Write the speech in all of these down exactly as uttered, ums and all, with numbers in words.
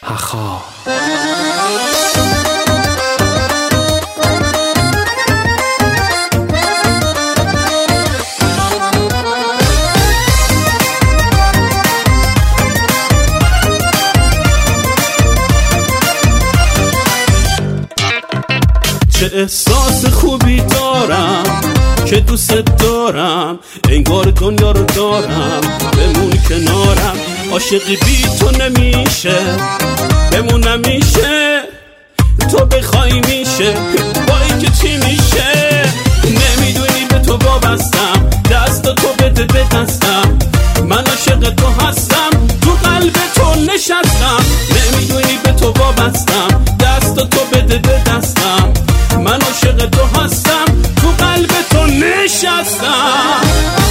هخا. چه احساس خوبی دارم که دوست دارم، انگار دنیا رو دارم، بمون کنارم. عاشقی بی تو نمیشه، بمون نمیشه، تو بخوای میشه، بایی که چی میشه. نمیدونی به تو وابستم، دست تو بده به دستم، من عاشق تو هستم، تو قلب تو نشستم. نمیدونی به تو وابستم، دست تو بده به دستم، من عاشق تو هستم، تو قلب تو نشستم.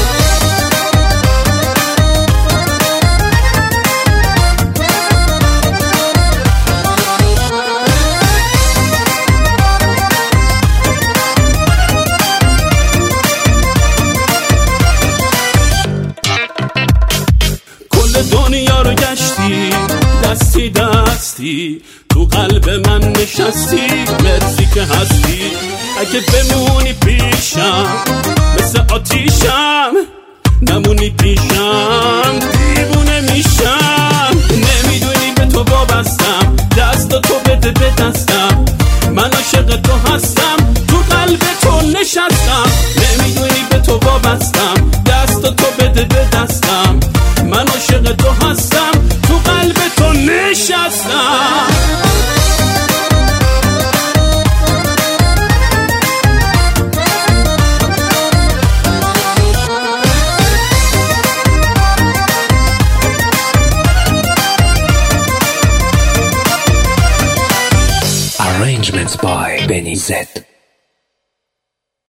کل دنیا رو گشتی، دستی دستی، تو قلب من نشستی، مرسی که هستی. اگه بمونی پیشم مثل آتیشم، نمونی پیشم دیوونه میشم. نمیدونی به تو وابستم، دست تو بده به دستم، من عاشق تو هستم، تو قلب تو نشستم. نمیدونی به تو وابستم، دست تو بده به دستم، من عاشق تو هستم، تو قلب تو نشستم. Arrangements by Benny Z.